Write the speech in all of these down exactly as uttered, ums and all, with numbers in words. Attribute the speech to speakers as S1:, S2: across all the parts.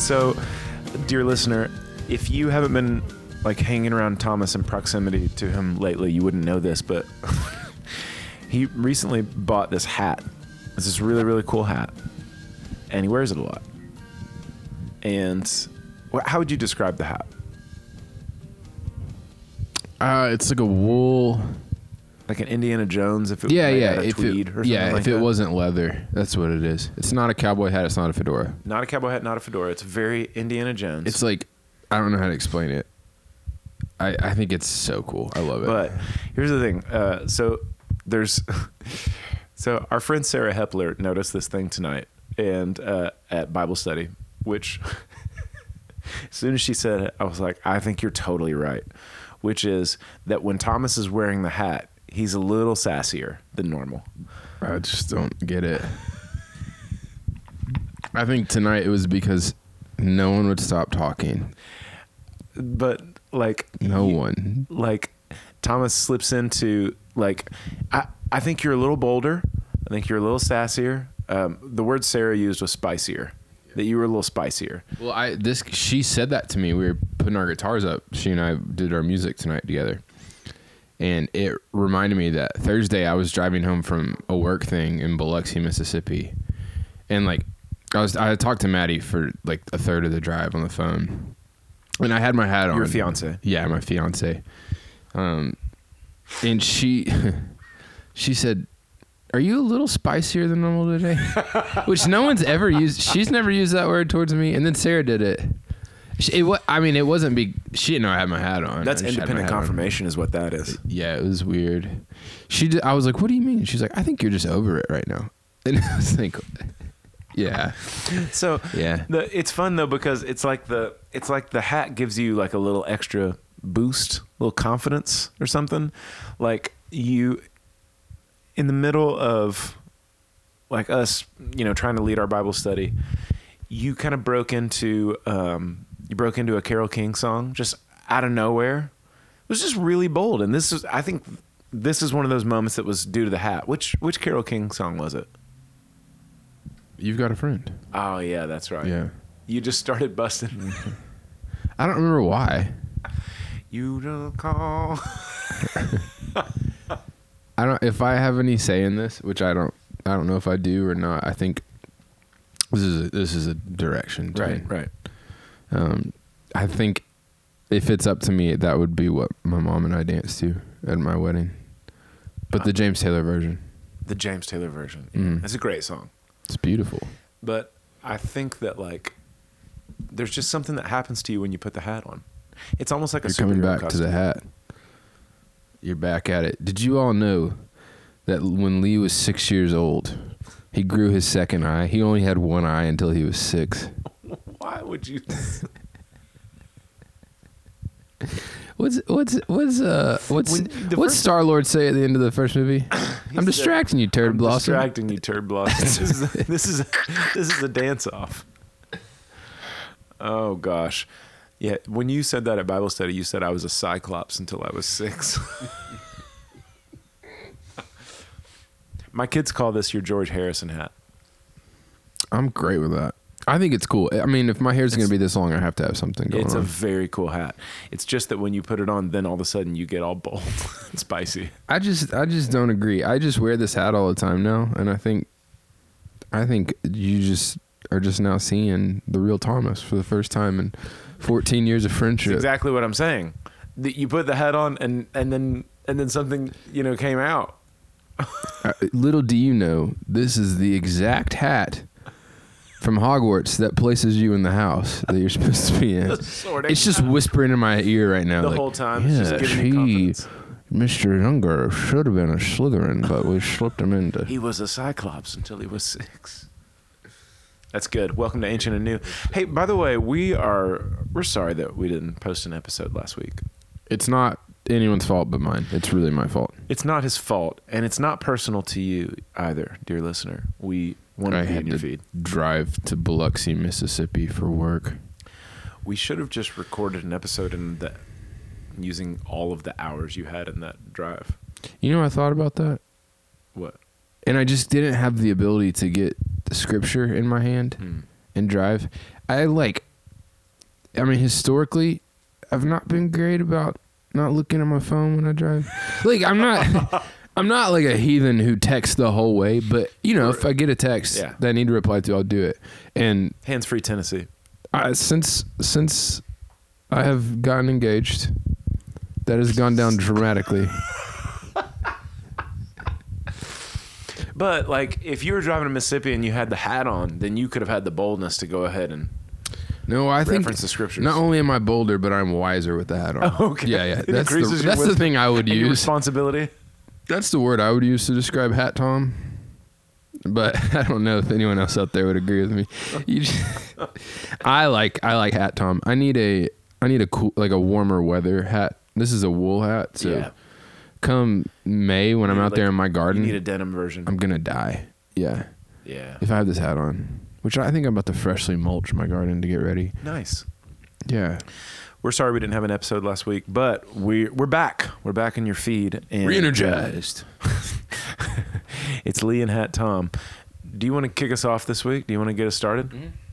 S1: So, dear listener, if you haven't been like hanging around Thomas in proximity to him lately, you wouldn't know this, but he recently bought this hat. It's this really, really cool hat, and he wears it a lot. And wh- how would you describe the hat?
S2: Uh, it's like a wool.
S1: Like an Indiana Jones, if it was
S2: Yeah,
S1: made
S2: yeah.
S1: out of
S2: If
S1: tweed
S2: it,
S1: or something
S2: yeah,
S1: like
S2: if it
S1: that?
S2: wasn't leather, that's what it is. It's not a cowboy hat. It's not a fedora.
S1: Not a cowboy hat, not a fedora. It's very Indiana Jones.
S2: It's like, I don't know how to explain it. I, I think it's so cool. I love it.
S1: But here's the thing. Uh, so there's, so our friend Sarah Hepler noticed this thing tonight and uh, at Bible study, which as soon as she said it, I was like, I think you're totally right. Which is that when Thomas is wearing the hat, he's a little sassier than normal.
S2: I just don't get it. I think tonight it was because no one would stop talking.
S1: But like
S2: No
S1: you-
S2: one.
S1: like Thomas slips into like I, I think you're a little bolder. I think you're a little sassier. Um, the word Sarah used was spicier. That you were a little spicier.
S2: Well, I this she said that to me. We were putting our guitars up. She and I did our music tonight together. And it reminded me that Thursday I was driving home from a work thing in Biloxi, Mississippi. And like I was I had talked to Maddie for like a third of the drive on the phone. And I had my hat on.
S1: Your fiance.
S2: Yeah, my fiance. Um and she she said, "Are you a little spicier than normal today?" Which no one's ever used. She's never used that word towards me. And then Sarah did it. She, it wa- I mean, it wasn't big. She didn't know I had my hat on.
S1: That's
S2: I just had my
S1: independent
S2: hat on.
S1: confirmation is what that is.
S2: Yeah, it was weird. She did, I was like, "What do you mean?" She's like, "I think you're just over it right now." And I was like, yeah.
S1: So
S2: Yeah.
S1: the, it's fun though because it's like the it's like the hat gives you like a little extra boost, a little confidence or something. Like you in the middle of like us, you know, trying to lead our Bible study, you kind of broke into um, you broke into a Carole King song just out of nowhere. It was just really bold, and this is I think this is one of those moments that was due to the hat. Which which Carole King song was it?
S2: You've got a friend.
S1: Oh yeah, that's right.
S2: Yeah.
S1: You just started busting.
S2: I don't remember why.
S1: You don't call.
S2: I don't. If I have any say in this, which I don't. I don't know if I do or not. I think this is a, this is a direction. To
S1: Right,
S2: me.
S1: right.
S2: Um, I think if it's up to me, that would be what my mom and I danced to at my wedding. But the James Taylor version.
S1: The James Taylor version.
S2: Mm.
S1: It's a great song.
S2: It's beautiful.
S1: But I think that like there's just something that happens to you when you put the hat on. It's almost like a
S2: You're coming
S1: superhero
S2: back
S1: costume.
S2: to the hat. You're back at it. Did you all know that when Lee was six years old, he grew his second eye? He only had one eye until he was six.
S1: Why would you?
S2: What's what's what's uh what's
S1: When the
S2: what's
S1: first-
S2: Star Lord say at the end of the first movie? I'm
S1: said,
S2: distracting you, turd
S1: I'm
S2: blossom.
S1: distracting you, turd blossom. this is a, this is a, this is a dance off. Oh gosh, yeah. When you said that at Bible study, you said I was a cyclops until I was six. My kids call this your George Harrison hat.
S2: I'm great with that. I think it's cool. I mean, if my hair's going to be this long, I have to have something going
S1: It's
S2: on.
S1: a very cool hat. It's just that when you put it on, then all of a sudden you get all bold and spicy.
S2: I just I just don't agree. I just wear this hat all the time now, and I think I think you just are just now seeing the real Thomas for the first time in fourteen years of friendship.
S1: That's exactly what I'm saying. That you put the hat on, and and then and then something you know came out.
S2: Uh, little do you know, this is the exact hat from Hogwarts that places you in the house that you're supposed to be in.
S1: Sorting.
S2: It's just whispering in my ear right now.
S1: The
S2: like,
S1: whole time,
S2: Yeah,
S1: it's just giving me
S2: he,
S1: confidence.
S2: Mister Younger should have been a Slytherin, but we slipped him into.
S1: He was a Cyclops until he was six. That's good. Welcome to Ancient and New. Hey, by the way, we are we're sorry that we didn't post an episode last week.
S2: It's not anyone's fault but mine. It's really my fault.
S1: It's not his fault, and it's not personal to you either, dear listener. We want
S2: I
S1: to be in
S2: had
S1: your
S2: to
S1: feed.
S2: drive to Biloxi, Mississippi for work.
S1: We should have just recorded an episode in that using all of the hours you had in that drive.
S2: You know, I thought about that,
S1: What?
S2: and I just didn't have the ability to get the scripture in my hand
S1: Hmm.
S2: and drive. I like I mean, historically, I've not been great about not looking at my phone when I drive. Like, I'm not, I'm not like a heathen who texts the whole way, but you know, if I get a text
S1: Yeah.
S2: that I need to reply to, I'll do it. And
S1: Hands-free Tennessee.
S2: I, since since I have gotten engaged, that has gone down dramatically.
S1: But like, if you were driving to Mississippi and you had the hat on, then you could have had the boldness to go ahead and
S2: No, I think
S1: reference the scriptures.
S2: not only am I bolder, but I'm wiser with the hat on.
S1: Oh, okay.
S2: Yeah, yeah.
S1: It
S2: That's the,
S1: increases your
S2: that's the
S1: wisdom
S2: thing I would
S1: and your
S2: use.
S1: responsibility.
S2: That's the word I would use to describe Hat Tom. But I don't know if anyone else out there would agree with me. You just, I like I like Hat Tom. I need a I need a cool like a warmer weather hat. This is a wool hat, so
S1: Yeah.
S2: come May when I'm
S1: You
S2: out
S1: like-
S2: there in my
S1: You
S2: garden,
S1: need a denim version.
S2: I'm gonna die. Yeah,
S1: yeah.
S2: if I have this hat on, which I think I'm about to freshly mulch my garden to get ready.
S1: Nice.
S2: Yeah,
S1: We're sorry we didn't have an episode last week, but we we're back. We're back in your feed. And,
S2: re-energized.
S1: It's Lee and Hat Tom. Do you want to kick us off this week? Do you want to get us started?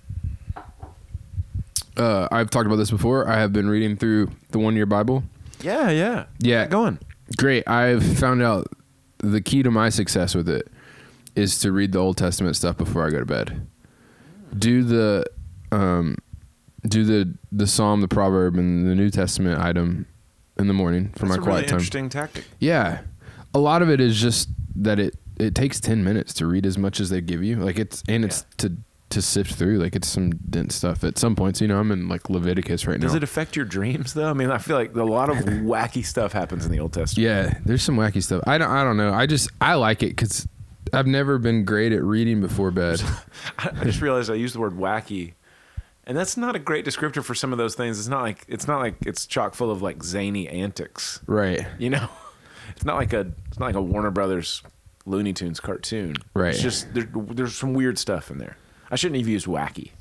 S2: Uh, I've talked about this before. I have been reading through the One Year Bible.
S1: Yeah, yeah.
S2: Yeah.
S1: Get going.
S2: Great. I've found out the key to my success with it is to read the Old Testament stuff before I go to bed. Do the um, do the the Psalm, the proverb, and the New Testament item in the morning for
S1: That's
S2: my
S1: a
S2: quiet
S1: really
S2: time.
S1: interesting tactic.
S2: Yeah, a lot of it is just that it it takes ten minutes to read as much as they give you. Like it's and it's
S1: Yeah.
S2: to to sift through. Like it's some dense stuff. At some points, you know, I'm in like Leviticus right
S1: Does
S2: now.
S1: it affect your dreams though? I mean, I feel like a lot of wacky stuff happens in the Old Testament.
S2: Yeah, there's some wacky stuff. I don't, I don't know. I just, I like it because I've never been great at reading before bed.
S1: I I just realized I used the word wacky, and that's not a great descriptor for some of those things. It's not like it's not like it's chock full of like zany antics.
S2: Right.
S1: You know, it's not like a it's not like a Warner Brothers Looney Tunes cartoon.
S2: Right.
S1: It's just there, there's some weird stuff in there. I shouldn't have used wacky.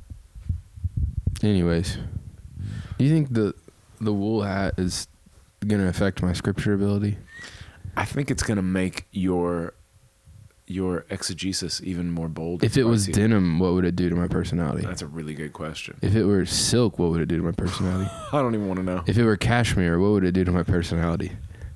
S2: Anyways, do you think the the wool hat is going to affect my scripture ability?
S1: I think it's gonna make your your exegesis even more bold.
S2: If
S1: and
S2: it was
S1: spicy.
S2: denim, what would it do to my personality?
S1: That's a really good question.
S2: If it were silk, what would it do to my personality?
S1: I don't even want to know.
S2: If it were cashmere, what would it do to my personality?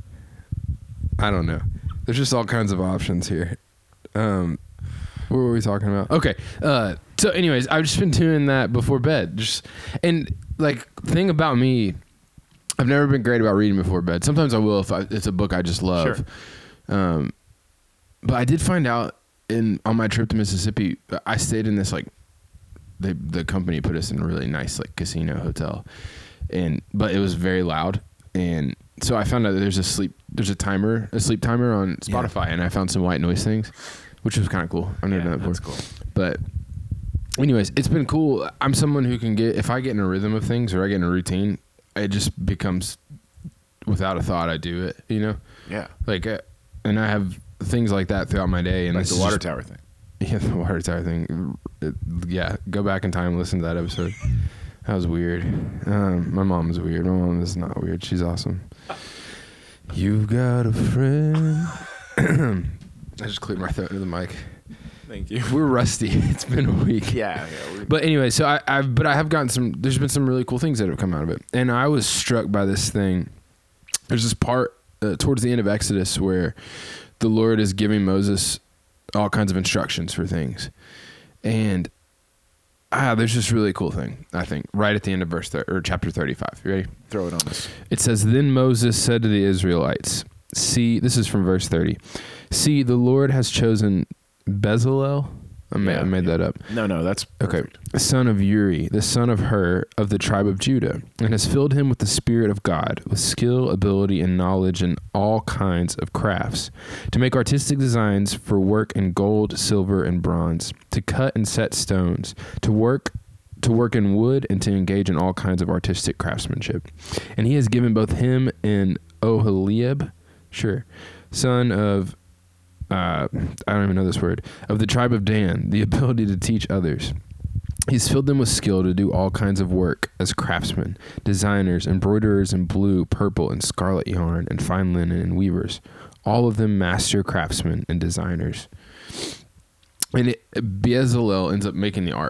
S2: I don't know. There's just all kinds of options here. Um, what were we talking about? Okay. Uh, so, anyways, I've just been doing that before bed. Just and like thing about me, I've never been great about reading before bed. Sometimes I will if I, it's a book I just love.
S1: Sure.
S2: Um, but I did find out in on my trip to Mississippi, I stayed in this like the the company put us in a really nice like casino hotel, and but it was very loud, and so I found out that there's a sleep there's a timer a sleep timer on Spotify,
S1: Yeah.
S2: and I found some white noise things, which was kind of cool. I've never
S1: Yeah,
S2: done that
S1: that's
S2: before,
S1: cool.
S2: but anyways, it's been cool. I'm someone who can get if I get in a rhythm of things or I get in a routine, it just becomes without a thought I do it. You know,
S1: Yeah.
S2: like uh, and I have things like that throughout my day, and
S1: Like
S2: this
S1: the
S2: is
S1: water
S2: just-
S1: tower thing.
S2: yeah, the water tower thing. It, yeah, go back in time and listen to that episode. That was weird. Um, my mom is weird. My mom is not weird. She's awesome. You've got a friend. I just cleared my throat into the mic.
S1: Thank you.
S2: We're rusty. It's been a week.
S1: Yeah. yeah we-
S2: But anyway, so I, I've but I have gotten some. There's been some really cool things that have come out of it, and I was struck by this thing. There's this part uh, towards the end of Exodus where the Lord is giving Moses all kinds of instructions for things, and ah, there's this really cool thing. I think right at the end of verse thir- or chapter thirty-five. You ready?
S1: Throw it on us.
S2: It says, "Then Moses said to the Israelites, see, this is from verse thirty. See, the Lord has chosen Bezalel." I, ma-
S1: Yeah,
S2: I made
S1: yeah.
S2: that up.
S1: No, no, that's perfect.
S2: Okay. Son of Uri, the son of Hur of the tribe of Judah, and has filled him with the Spirit of God, with skill, ability, and knowledge in all kinds of crafts, to make artistic designs for work in gold, silver, and bronze, to cut and set stones, to work to work in wood, and to engage in all kinds of artistic craftsmanship. And he has given both him and Oholiab, sure, son of Uh, I don't even know this word, of the tribe of Dan, the ability to teach others. He's filled them with skill to do all kinds of work as craftsmen, designers, embroiderers in blue, purple, and scarlet yarn, and fine linen, and weavers. All of them master craftsmen and designers. And it, Bezalel ends up making the ark,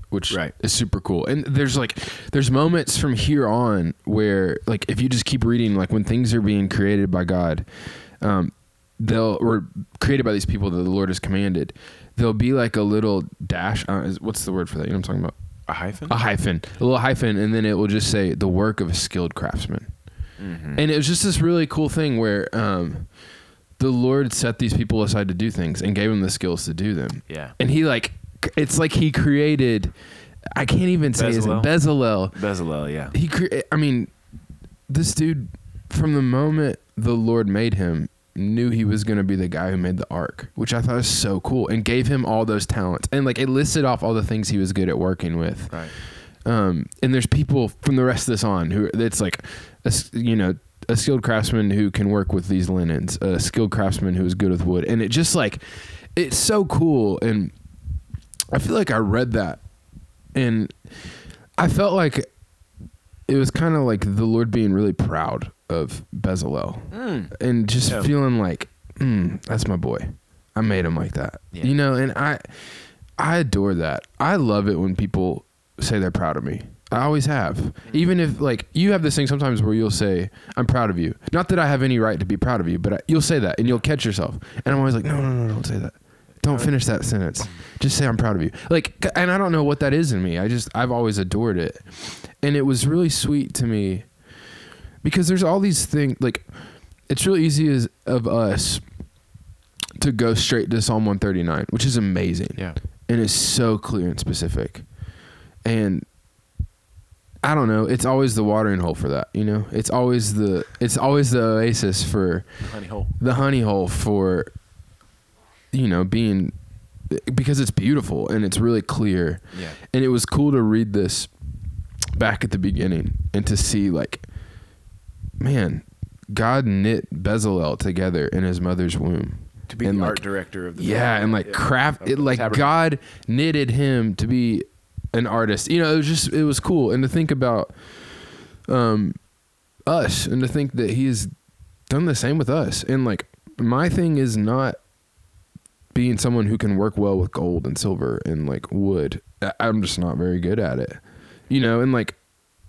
S2: which
S1: Right.
S2: is super cool. And there's like there's moments from here on where like if you just keep reading, like when things are being created by God, um, they'll or created by these people that the Lord has commanded, there'll be like a little dash. Uh, is, what's the word for that? You know what I'm talking about?
S1: A hyphen?
S2: A hyphen, a little hyphen, and then it will just say the work of a skilled craftsman.
S1: Mm-hmm.
S2: And it was just this really cool thing where um, the Lord set these people aside to do things and gave them the skills to do them.
S1: Yeah.
S2: And he like, it's like he created, I can't even say his name,
S1: Bezalel?
S2: Bezalel.
S1: Bezalel, yeah.
S2: He, cre- I mean, this dude, from the moment the Lord made him, knew he was going to be the guy who made the ark, which I thought was so cool, and gave him all those talents. And like it listed off all the things he was good at working with.
S1: Right.
S2: Um, and there's people from the rest of this on who it's like, a, you know, a skilled craftsman who can work with these linens, a skilled craftsman who is good with wood. And it just like, it's so cool. And I feel like I read that and I felt like it was kind of like the Lord being really proud of Bezalel
S1: Mm.
S2: and just
S1: Yeah.
S2: feeling like, mm, that's my boy. I made him like that,
S1: Yeah.
S2: you know? And I, I adore that. I love it when people say they're proud of me. I always have. Even if like you have this thing sometimes where you'll say, I'm proud of you. Not that I have any right to be proud of you, but I, you'll say that and you'll catch yourself. And I'm always like, no, no, no, don't say that. Don't finish that sentence. Just say I'm proud of you. Like, and I don't know what that is in me. I just, I've always adored it. And it was really sweet to me because there's all these things, like it's really easy as of us to go straight to Psalm one thirty-nine, which is amazing.
S1: Yeah.
S2: And it's so clear and specific. And I don't know, it's always the watering hole for that, you know? It's always the it's always the oasis for
S1: Honey hole.
S2: the honey hole for you know, being because it's beautiful and it's really clear.
S1: Yeah.
S2: And it was cool to read this back at the beginning and to see like man, God knit Bezalel together in his mother's womb.
S1: To be
S2: And,
S1: the
S2: like,
S1: art director of the
S2: Yeah, and like
S1: yeah,
S2: craft
S1: of
S2: it
S1: the
S2: like
S1: tabernacle.
S2: God knitted him to be an artist. You know, it was just it was cool. And to think about um us and to think that he has done the same with us. And like my thing is not being someone who can work well with gold and silver and like wood. I- I'm just not very good at it. You know, and like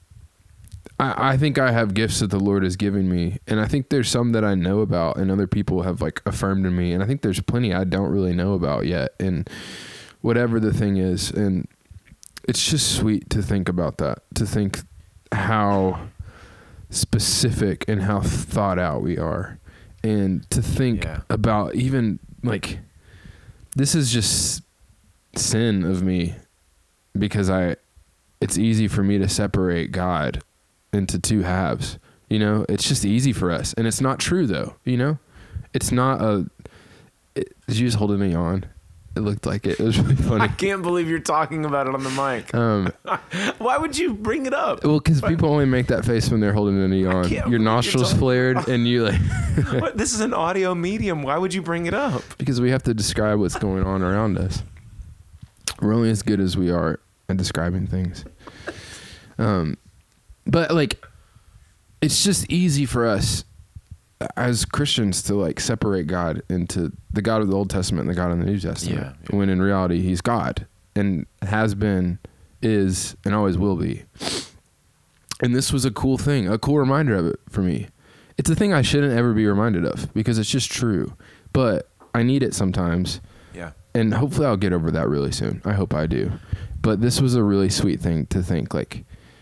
S2: I, I think I have gifts that the Lord has given me, and I think there's some that I know about and other people have like affirmed in me, and I think there's plenty I don't really know about yet, and whatever the thing is. And it's just sweet to think about that, to think how specific and how thought out we are, and to think
S1: Yeah.
S2: about even like this is just sin of me because I it's easy for me to separate God into two halves. You know, it's just easy for us, and it's not true though. You know, it's not a. It, did you just hold me on? It looked like it. It was really funny.
S1: I can't believe you're talking about it on the mic.
S2: Um,
S1: Why would you bring it up?
S2: well, because people only make that face when they're holding an on.
S1: can't
S2: Your
S1: believe you're
S2: nostrils
S1: talking-
S2: flared, and you like
S1: What? This is an audio medium. Why would you bring it up?
S2: because we have to describe what's going on around us. We're only as good as we are at describing things. Um, but like, it's just easy for us as Christians to like separate God into the God of the Old Testament and the God of the New Testament.
S1: Yeah, yeah.
S2: When in reality, he's God and has been, is, and always will be. And this was a cool thing, a cool reminder of it for me. It's a thing I shouldn't ever be reminded of because it's just true, but I need it sometimes.
S1: Yeah.
S2: And hopefully I'll get over that really soon. I hope I do. But this was a really sweet thing to think like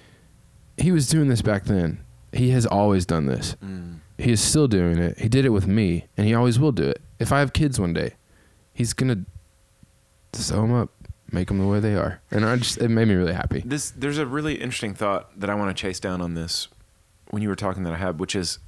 S2: he was doing this back then. He has always done this.
S1: Mm.
S2: He is still doing it. He did it with me, and he always will do it. If I have kids one day, he's gonna sew them up, make them the way they are, and I just it made me really happy.
S1: This there's a really interesting thought that I want to chase down on this when you were talking that I had, which is,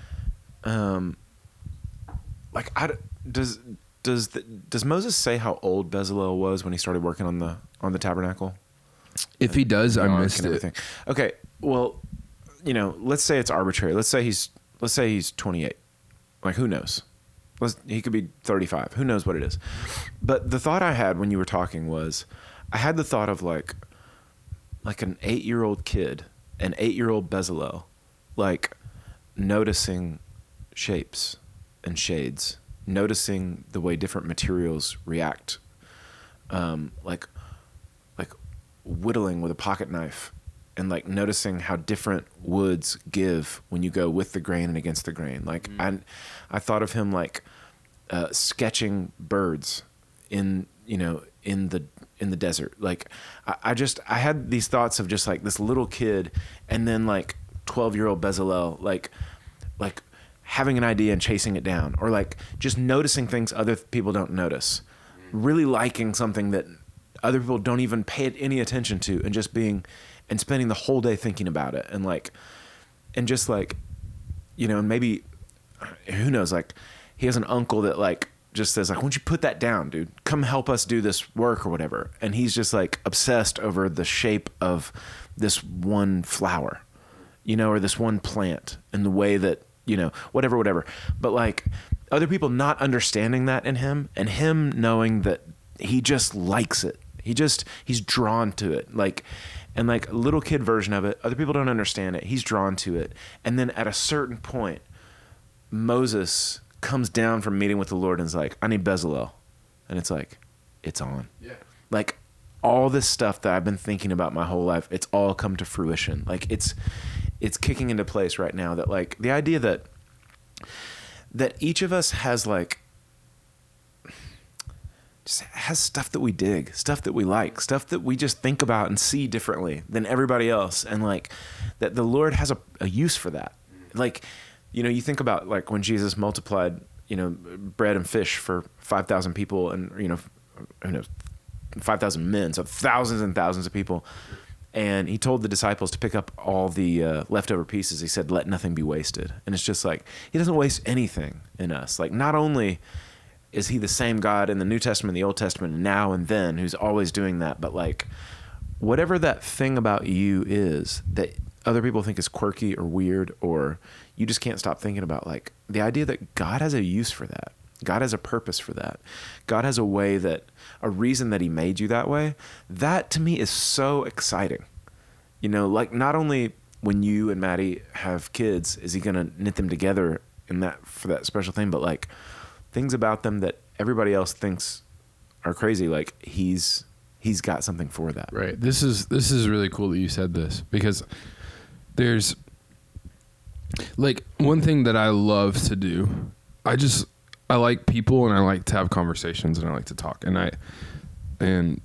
S1: um, like I d- does does the, does Moses say how old Bezalel was when he started working on the on the tabernacle?
S2: If he does, I
S1: The ark
S2: missed
S1: and
S2: it.
S1: everything. Okay, well, you know, let's say it's arbitrary. Let's say he's let's say he's twenty-eight. Like, who knows? Let's, he could be thirty-five. Who knows what it is? But the thought I had when you were talking was, I had the thought of like, like an eight-year-old kid, an eight-year-old Bezalel, like noticing shapes and shades, noticing the way different materials react, um, like, like whittling with a pocket knife and like noticing how different woods give when you go with the grain and against the grain. Like mm. I, I thought of him like uh, sketching birds in, you know, in the, in the desert. Like I, I just, I had these thoughts of just like this little kid and then like twelve year old Bezalel, like, like having an idea and chasing it down, or like just noticing things other people don't notice, really liking something that other people don't even pay it any attention to, and just being, and spending the whole day thinking about it. And like, and just like, you know, and maybe, who knows, like he has an uncle that like just says like, why don't you put that down, dude? Come help us do this work or whatever. And he's just like obsessed over the shape of this one flower, you know, or this one plant, and the way that, you know, whatever, whatever. But like other people not understanding that in him, and him knowing that he just likes it. He just, he's drawn to it. Like, and like a little kid version of it, other people don't understand it. He's drawn to it. And then at a certain point, Moses comes down from meeting with the Lord and is like, I need Bezalel. And it's like, it's on. Yeah. Like all this stuff that I've been thinking about my whole life, it's all come to fruition. Like it's, it's kicking into place right now, that like the idea that, that each of us has like, just has stuff that we dig, stuff that we like, stuff that we just think about and see differently than everybody else. And like that the Lord has a, a use for that. Like, you know, you think about like when Jesus multiplied, you know, bread and fish for five thousand people, and, you know, who knows, five thousand men, so thousands and thousands of people. And he told the disciples to pick up all the uh, leftover pieces. He said, let nothing be wasted. And it's just like, he doesn't waste anything in us. Like not only is he the same God in the New Testament, the Old Testament, now and then, who's always doing that, but like whatever that thing about you is that other people think is quirky or weird, or you just can't stop thinking about, like the idea that God has a use for that. God has a purpose for that. God has a way that, a reason that he made you that way. That to me is so exciting. You know, like not only when you and Maddie have kids, is he going to knit them together in that, for that special thing, but like things about them that everybody else thinks are crazy. Like he's, he's got something for that.
S2: Right. This is, this is really cool that you said this, because there's like one thing that I love to do. I just, I like people, and I like to have conversations, and I like to talk, and I, and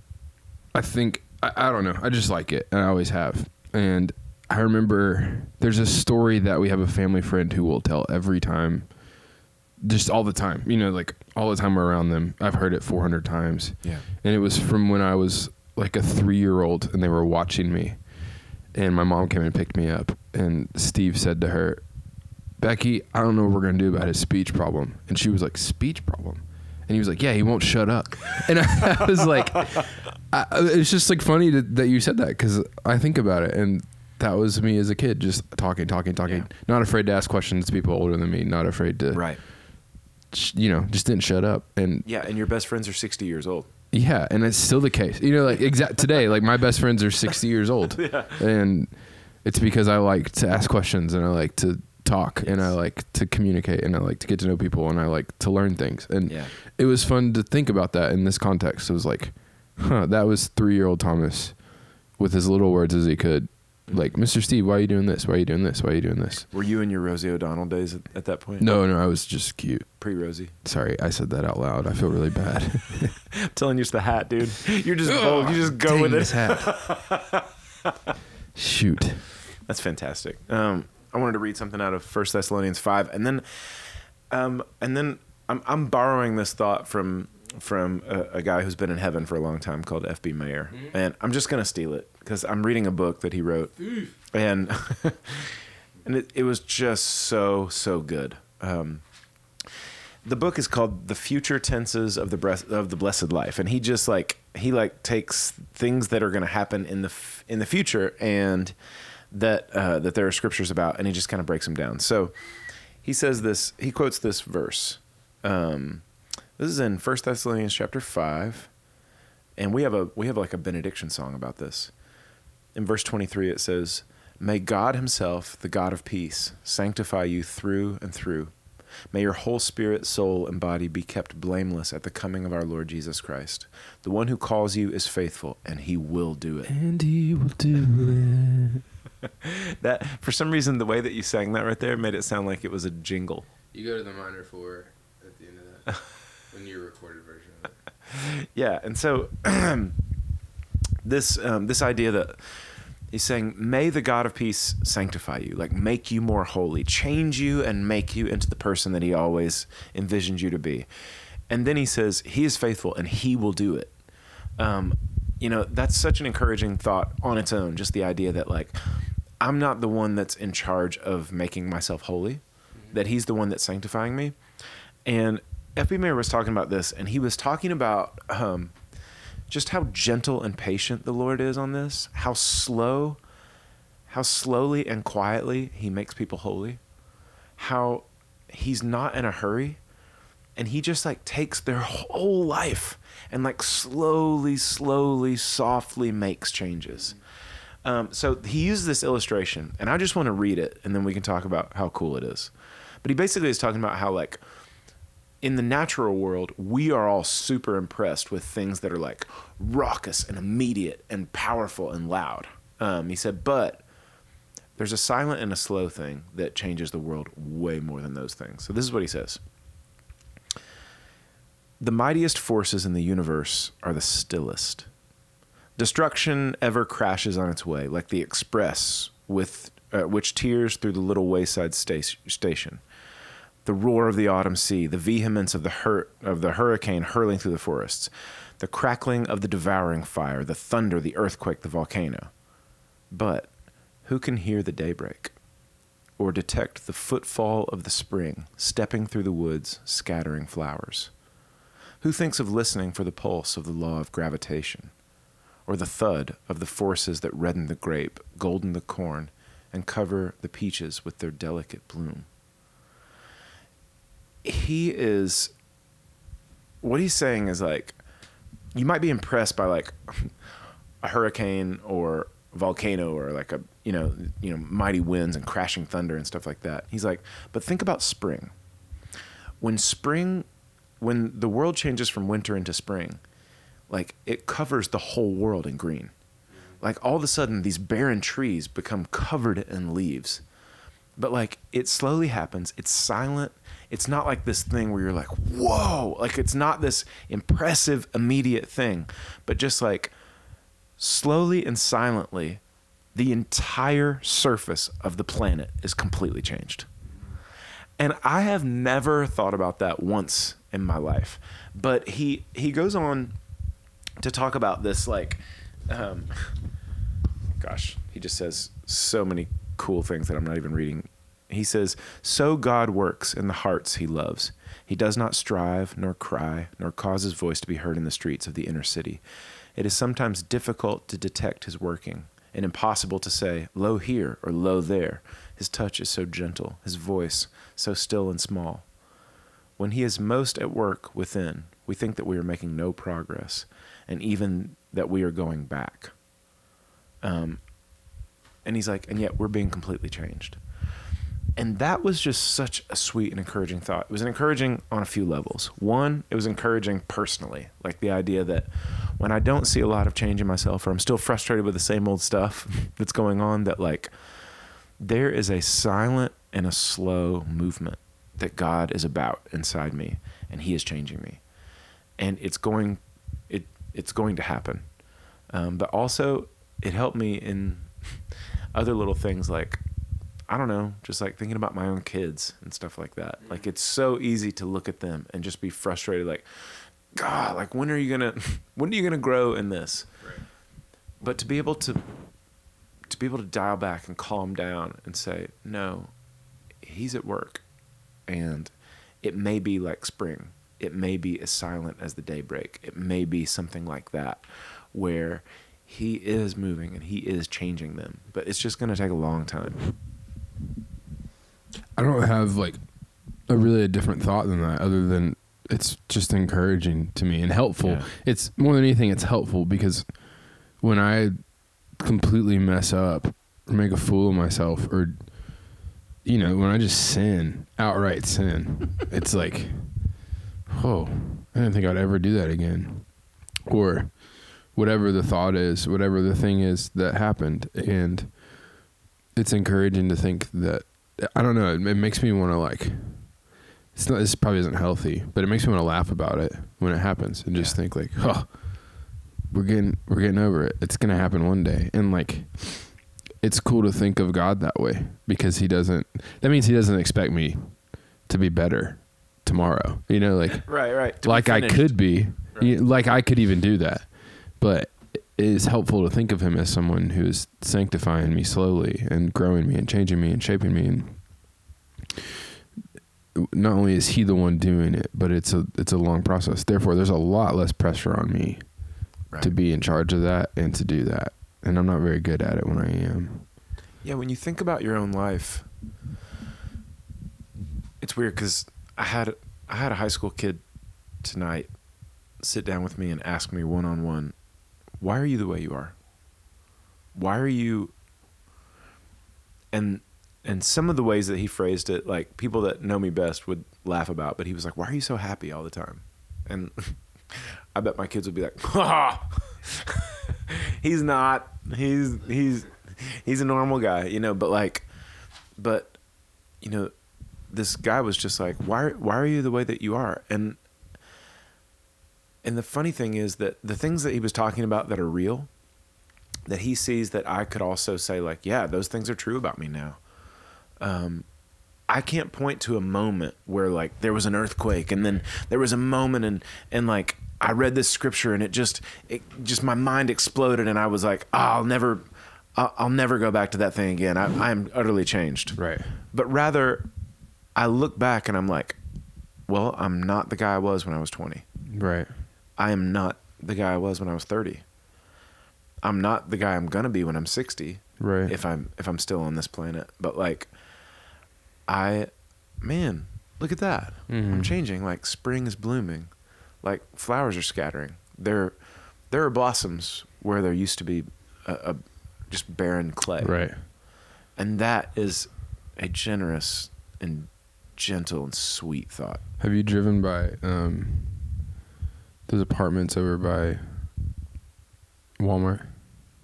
S2: I think, I, I don't know, I just like it, and I always have. And I remember there's a story that we have a family friend who will tell every time, just all the time, you know, like all the time we're around them. I've heard it four hundred times. Yeah. And it was from when I was like a three year old, and they were watching me, and my mom came and picked me up, and Steve said to her, Becky, I don't know what we're going to do about his speech problem. And she was like, speech problem? And he was like, yeah, he won't shut up. And I, I was like, I, it's just like funny to, that you said that, because I think about it, and that was me as a kid, just talking, talking, talking, yeah. Not afraid to ask questions to people older than me, not afraid to,
S1: right.
S2: You know, just didn't shut up. And
S1: yeah, and your best friends are sixty years old.
S2: Yeah, and it's still the case. You know, like exact today, like my best friends are sixty years old. Yeah. And it's because I like to ask questions, and I like to talk, yes. And I like to communicate, and I like to get to know people, and I like to learn things. And yeah. It was fun to think about that in this context. It was like, huh, that was three-year-old Thomas with as little words as he could. Like, Mister Steve, why are you doing this? Why are you doing this? Why are you doing this?
S1: Were you in your Rosie O'Donnell days at, at that point?
S2: No, no, I was just cute.
S1: Pre-Rosie.
S2: Sorry, I said that out loud. I feel really bad.
S1: I'm telling you, it's the hat, dude. You're just bold. You just go with it.
S2: This hat. Shoot.
S1: That's fantastic. Um, I wanted to read something out of First Thessalonians five, and then, um, and then I'm I'm borrowing this thought from from a, a guy who's been in heaven for a long time called F B Mayer, mm-hmm. And I'm just gonna steal it because I'm reading a book that he wrote, Oof. and and it, it was just so so good. Um, the book is called The Future Tenses of the Breast, of the Blessed Life, and he just like he like takes things that are gonna happen in the f- in the future and that uh, that there are scriptures about, and he just kind of breaks them down. So he says this, he quotes this verse. Um, this is in First Thessalonians chapter five, and we have a we have like a benediction song about this. In verse twenty-three, it says, "May God himself, the God of peace, sanctify you through and through. May your whole spirit, soul, and body be kept blameless at the coming of our Lord Jesus Christ. The one who calls you is faithful, and he will do it.
S2: And he will do it.
S1: That, for some reason, the way that you sang that right there made it sound like it was a jingle.
S2: You go to the minor four at the end of that when you recorded version of it.
S1: Yeah, and so this um, this idea that he's saying, may the God of peace sanctify you, like make you more holy, change you and make you into the person that he always envisioned you to be. And then he says, he is faithful and he will do it. Um, you know, that's such an encouraging thought on its own, just the idea that like, I'm not the one that's in charge of making myself holy, mm-hmm. that he's the one that's sanctifying me. And F B Mayer was talking about this, and he was talking about um, just how gentle and patient the Lord is on this, how slow, how slowly and quietly he makes people holy, how he's not in a hurry, and he just like takes their whole life and like slowly, slowly, softly makes changes. Um, so he used this illustration, and I just want to read it, and then we can talk about how cool it is. But he basically is talking about how like, in the natural world, we are all super impressed with things that are like raucous and immediate and powerful and loud. Um, he said, but there's a silent and a slow thing that changes the world way more than those things. So this is what he says. The mightiest forces in the universe are the stillest. Destruction ever crashes on its way, like the express with uh, which tears through the little wayside sta- station. The roar of the autumn sea, the vehemence of the hur- of the hurricane hurling through the forests, the crackling of the devouring fire, the thunder, the earthquake, the volcano. But who can hear the daybreak, or detect the footfall of the spring stepping through the woods, scattering flowers? Who thinks of listening for the pulse of the law of gravitation, or the thud of the forces that redden the grape, golden the corn, and cover the peaches with their delicate bloom? He is, what he's saying is like, you might be impressed by like a hurricane or volcano or like a, you know, you know, mighty winds and crashing thunder and stuff like that. He's like, but think about spring. When spring, when the world changes from winter into spring, like it covers the whole world in green. Like all of a sudden these barren trees become covered in leaves. But like it slowly happens. It's silent. It's not like this thing where you're like, whoa, like it's not this impressive, immediate thing, but just like slowly and silently, the entire surface of the planet is completely changed. And I have never thought about that once in my life, but he, he goes on to talk about this, like, um, gosh, he just says so many cool things that I'm not even reading. He says, so God works in the hearts he loves. He does not strive, nor cry, nor cause his voice to be heard in the streets of the inner city. It is sometimes difficult to detect his working, and impossible to say, lo here or lo there. His touch is so gentle, his voice so still and small. When he is most at work within, we think that we are making no progress, and even that we are going back. Um, and he's like, and yet we're being completely changed. And that was just such a sweet and encouraging thought. It was encouraging on a few levels. One, it was encouraging personally, like the idea that when I don't see a lot of change in myself, or I'm still frustrated with the same old stuff that's going on, that like there is a silent and a slow movement that God is about inside me, and he is changing me. And it's going, it it's going to happen. Um, but also it helped me in other little things like, I don't know, just like thinking about my own kids and stuff like that. Mm-hmm. Like it's so easy to look at them and just be frustrated. Like, God, like when are you gonna, when are you gonna grow in this? Right. But to be able to, to be able to dial back and calm down and say, no, he's at work, and it may be like spring. It may be as silent as the daybreak. It may be something like that, where he is moving and he is changing them. But it's just gonna take a long time.
S2: I don't have like a really a different thought than that, other than it's just encouraging to me and helpful. Yeah. It's more than anything, it's helpful because when I completely mess up or make a fool of myself or you know, when I just sin, outright sin, it's like, oh, I didn't think I'd ever do that again. Or whatever the thought is, whatever the thing is that happened. And it's encouraging to think that, I don't know, it, it makes me want to like, it's not, this probably isn't healthy, but it makes me want to laugh about it when it happens and just yeah. think like, oh, we're getting, we're getting over it. It's going to happen one day. And like, it's cool to think of God that way because he doesn't, that means he doesn't expect me to be better tomorrow, you know, like,
S1: right, right.
S2: like I could be, right. you, like I could even do that, but it is helpful to think of him as someone who is sanctifying me slowly and growing me and changing me and shaping me. And not only is he the one doing it, but it's a, it's a long process. Therefore, there's a lot less pressure on me right. to be in charge of that and to do that. And I'm not very good at it when I am.
S1: Yeah, when you think about your own life, it's weird because I had I had a high school kid tonight sit down with me and ask me one on one, why are you the way you are? Why are you? And and some of the ways that he phrased it, like people that know me best would laugh about, but he was like, why are you so happy all the time? And I bet my kids would be like, ha. He's not. He's he's he's a normal guy, you know. But like, but you know, this guy was just like, why why are you the way that you are? And and the funny thing is that the things that he was talking about that are real, that he sees that I could also say like, yeah, those things are true about me now. Um, I can't point to a moment where like there was an earthquake and then there was a moment and and like. I read this scripture and it just, it just my mind exploded and I was like, oh, I'll never, I'll, I'll never go back to that thing again. I, I'm utterly changed.
S2: Right.
S1: But rather, I look back and I'm like, well, I'm not the guy I was when I was twenty.
S2: Right.
S1: I am not the guy I was when I was thirty. I'm not the guy I'm gonna be when I'm sixty.
S2: Right.
S1: If I'm if I'm still on this planet. But like, I, man, look at that. Mm-hmm. I'm changing. Like spring is blooming. Like flowers are scattering. There, there are blossoms where there used to be a, a just barren clay.
S2: Right.
S1: And that is a generous and gentle and sweet thought.
S2: Have you driven by um, those apartments over by Walmart?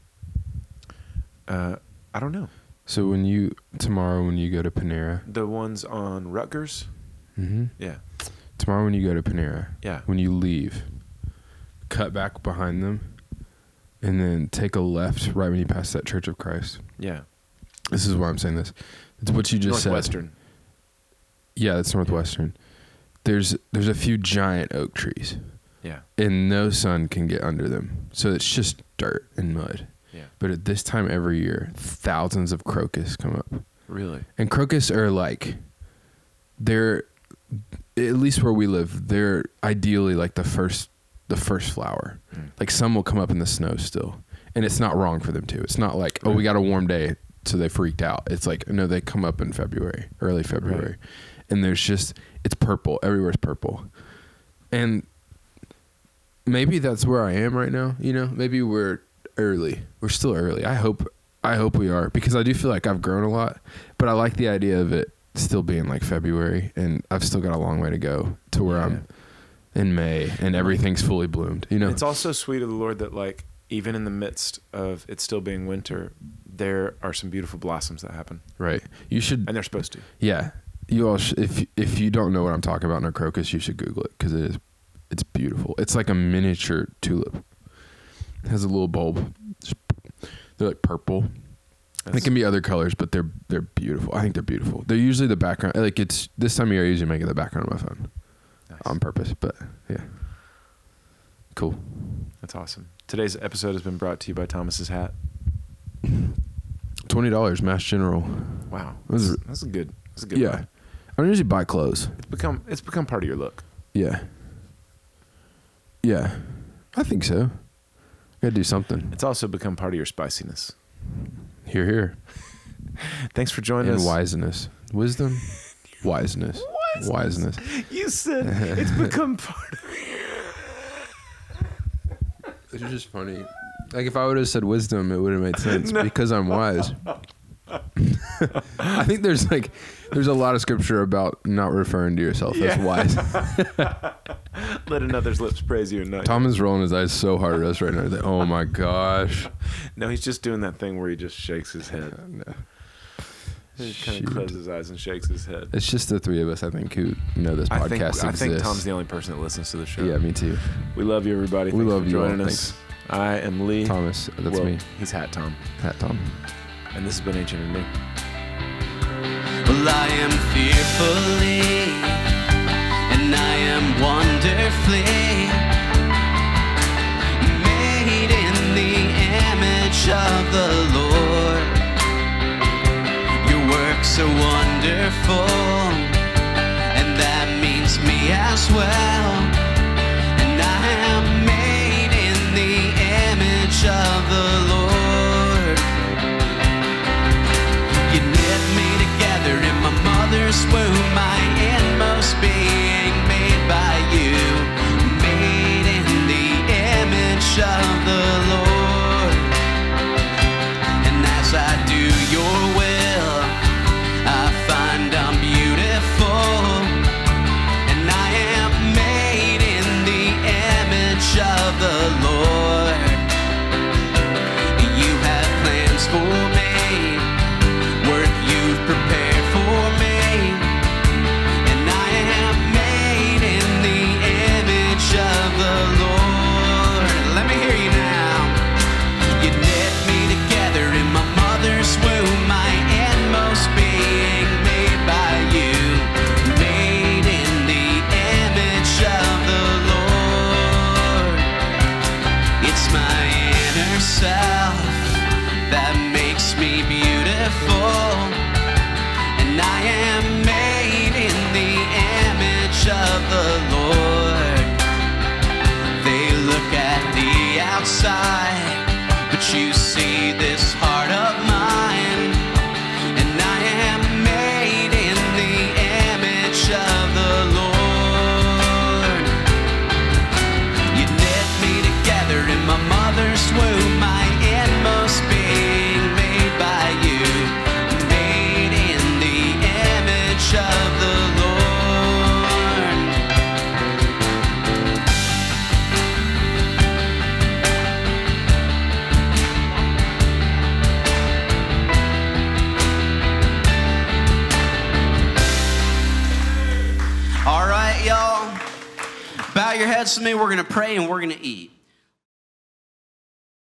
S1: Uh, I don't know.
S2: So when you tomorrow when you go to Panera,
S1: the ones on Rutgers.
S2: Mm-hmm.
S1: Yeah.
S2: Tomorrow when you go to Panera,
S1: yeah.
S2: when you leave, cut back behind them, and then take a left right when you pass that Church of Christ.
S1: Yeah.
S2: This is why I'm saying this. It's what you just
S1: Northwestern.
S2: said. Yeah, that's Northwestern. Yeah. There's there's a few giant oak trees.
S1: Yeah.
S2: And no sun can get under them. So it's just dirt and mud.
S1: Yeah.
S2: But at this time every year, thousands of crocus come up.
S1: Really?
S2: And crocus are like, they're... at least where we live, they're ideally like the first, the first flower. Mm. Like some will come up in the snow still, and it's not wrong for them to. It's not like, oh, we got a warm day, so they freaked out. It's like, no, they come up in February, early February, right. And there's just, it's purple. Everywhere's purple, and maybe that's where I am right now. You know, maybe we're early. We're still early. I hope, I hope we are, because I do feel like I've grown a lot, but I like the idea of it still being like February, and I've still got a long way to go to where yeah. I'm in May and everything's fully bloomed. You know,
S1: it's also sweet of the Lord that like even in the midst of it still being winter, there are some beautiful blossoms that happen.
S2: Right. You should,
S1: and they're supposed to.
S2: Yeah. You all, sh- if if you don't know what I'm talking about in a crocus, you should Google it because it is, it's beautiful. It's like a miniature tulip. It has a little bulb. They're like purple. It can be other colors, but they're they're beautiful. I think they're beautiful. They're usually the background. Like it's this time of year, I usually make it the background of my phone, nice. On purpose. But yeah, cool.
S1: That's awesome. Today's episode has been brought to you by Thomas's Hat.
S2: Twenty dollars, Mass General.
S1: Wow, that's, that's a good. That's a good.
S2: Yeah,
S1: buy.
S2: I don't usually buy clothes.
S1: It's become it's become part of your look.
S2: Yeah. Yeah, I think so. Gotta do something.
S1: It's also become part of your spiciness.
S2: Hear, hear.
S1: Thanks for joining
S2: and
S1: us.
S2: And wiseness. Wisdom? Wiseness. Wiseness. Wiseness.
S1: You said it's become part of
S2: It's just funny. Like if I would have said wisdom, it would have made sense no. because I'm wise. I think there's like there's a lot of scripture about not referring to yourself
S1: Yeah.
S2: as wise.
S1: Let another's lips praise you and not
S2: Tom is rolling his eyes so hard at us right now. He's like, oh my gosh.
S1: No, he's just doing that thing where he just shakes his head.
S2: No.
S1: He kind
S2: Shoot.
S1: of closes his eyes and shakes his head.
S2: It's just the three of us, I think, who know this
S1: I
S2: podcast
S1: think,
S2: exists.
S1: I think Tom's the only person that listens to the show.
S2: Yeah, me too.
S1: We love you, everybody.
S2: We
S1: Thanks
S2: love
S1: for
S2: you all.
S1: joining us.
S2: Thanks.
S1: I am Lee.
S2: Thomas, that's
S1: Well,
S2: me.
S1: He's Hat Tom.
S2: Pat Tom.
S1: And this has been Ancient and Me.
S3: Well, I am fearfully and I am wonderfully made in the image of the Lord. Your works are wonderful, and that means me as well. And I am made in the image of the Lord. You knit me together in my mother's womb, my inmost being made by you, made in the image of the Lord. And as I do your will, I find I'm beautiful, and I am made in the image of the Lord. You have plans for me, work you've prepared for me, and I am made in the image of the Lord. Let me hear you now. You knit me together in my mother's womb, my inmost being made by you, made in the image of the Lord. It's my inner self that makes me beautiful, and I am made in the image of the Lord. They look at the outside, but you see this heart of mine, and I am made in the image of the Lord. You knit me together in my mother's womb, my inmost being made by you, made in the image of the Lord. All right, y'all. Bow your heads with me. We're going to pray and we're going to eat.